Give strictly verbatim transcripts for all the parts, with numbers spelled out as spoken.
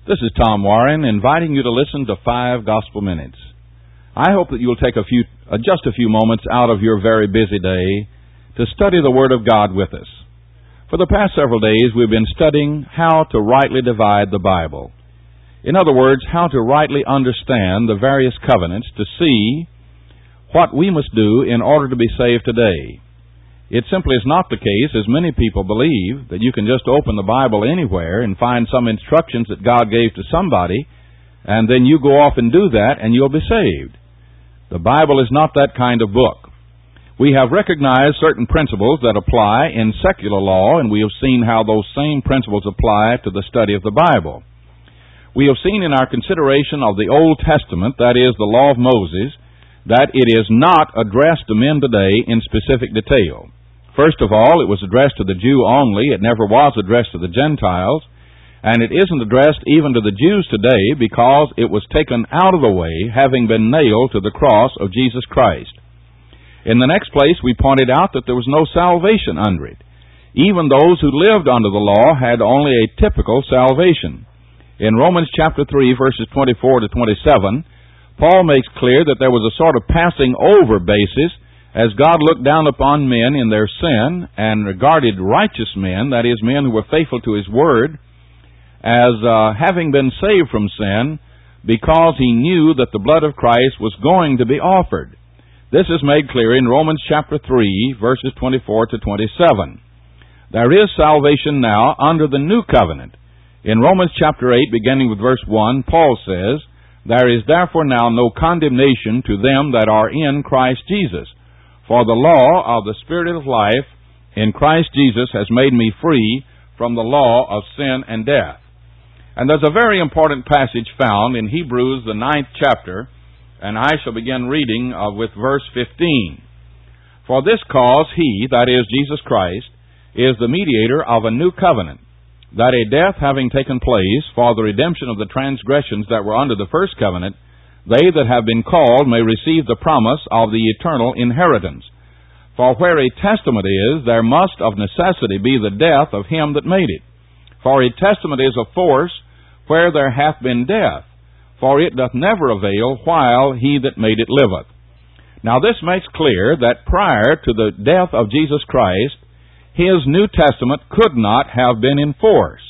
This is Tom Warren inviting you to listen to Five Gospel Minutes. I hope that you'll take a few, uh, just a few moments out of your very busy day to study the Word of God with us. For the past several days, we've been studying how to rightly divide the Bible. In other words, how to rightly understand the various covenants to see what we must do in order to be saved today. It simply is not the case, as many people believe, that you can just open the Bible anywhere and find some instructions that God gave to somebody, and then you go off and do that, and you'll be saved. The Bible is not that kind of book. We have recognized certain principles that apply in secular law, and we have seen how those same principles apply to the study of the Bible. We have seen in our consideration of the Old Testament, that is, the law of Moses, that it is not addressed to men today in specific detail. First of all, it was addressed to the Jew only. It never was addressed to the Gentiles. And it isn't addressed even to the Jews today because it was taken out of the way, having been nailed to the cross of Jesus Christ. In the next place, we pointed out that there was no salvation under it. Even those who lived under the law had only a typical salvation. In Romans chapter three, verses twenty-four to twenty-seven, Paul makes clear that there was a sort of passing over basis as God looked down upon men in their sin and regarded righteous men, that is, men who were faithful to His Word, as uh, having been saved from sin because He knew that the blood of Christ was going to be offered. This is made clear in Romans chapter three, verses twenty-four to twenty-seven. There is salvation now under the new covenant. In Romans chapter eight, beginning with verse one, Paul says, "There is therefore now no condemnation to them that are in Christ Jesus. For the law of the Spirit of life in Christ Jesus has made me free from the law of sin and death." And there's a very important passage found in Hebrews, the ninth chapter, and I shall begin reading uh, with verse fifteen. "For this cause He, that is, Jesus Christ, is the mediator of a new covenant, that a death having taken place for the redemption of the transgressions that were under the first covenant, they that have been called may receive the promise of the eternal inheritance. For where a testament is, there must of necessity be the death of him that made it. For a testament is of force where there hath been death, for it doth never avail while he that made it liveth." Now this makes clear that prior to the death of Jesus Christ, His New Testament could not have been in force.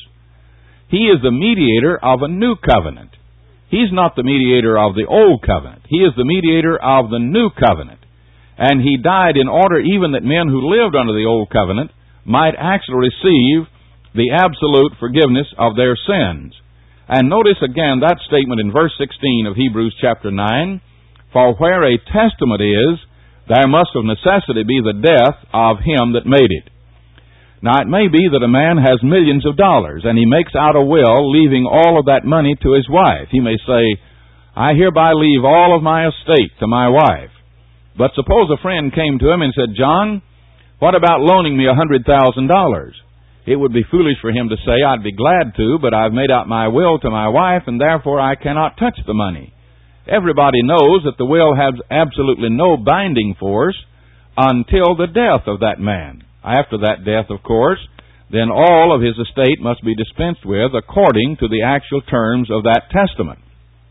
He is the mediator of a new covenant. He's not the mediator of the old covenant. He is the mediator of the new covenant. And He died in order even that men who lived under the old covenant might actually receive the absolute forgiveness of their sins. And notice again that statement in verse sixteen of Hebrews chapter nine, "For where a testament is, there must of necessity be the death of him that made it." Now, it may be that a man has millions of dollars, and he makes out a will leaving all of that money to his wife. He may say, "I hereby leave all of my estate to my wife." But suppose a friend came to him and said, "John, what about loaning me one hundred thousand dollars? It would be foolish for him to say, 'I'd be glad to, but I've made out my will to my wife, and therefore I cannot touch the money.' Everybody knows that the will has absolutely no binding force until the death of that man. After that death, of course, then all of his estate must be dispensed with according to the actual terms of that testament.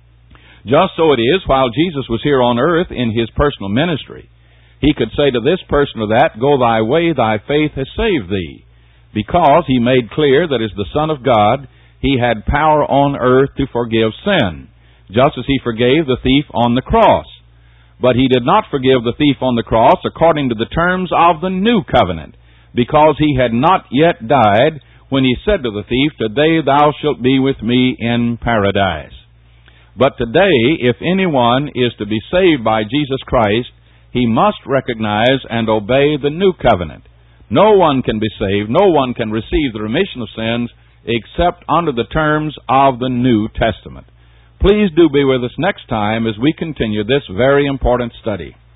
Just so it is while Jesus was here on earth in His personal ministry. He could say to this person or that, 'Go thy way, thy faith has saved thee,' because He made clear that as the Son of God, He had power on earth to forgive sin, just as He forgave the thief on the cross. But He did not forgive the thief on the cross according to the terms of the new covenant, because he had not yet died when He said to the thief, 'Today thou shalt be with me in paradise.' But today, if anyone is to be saved by Jesus Christ, he must recognize and obey the new covenant. No one can be saved, no one can receive the remission of sins except under the terms of the New Testament. Please do be with us next time as we continue this very important study.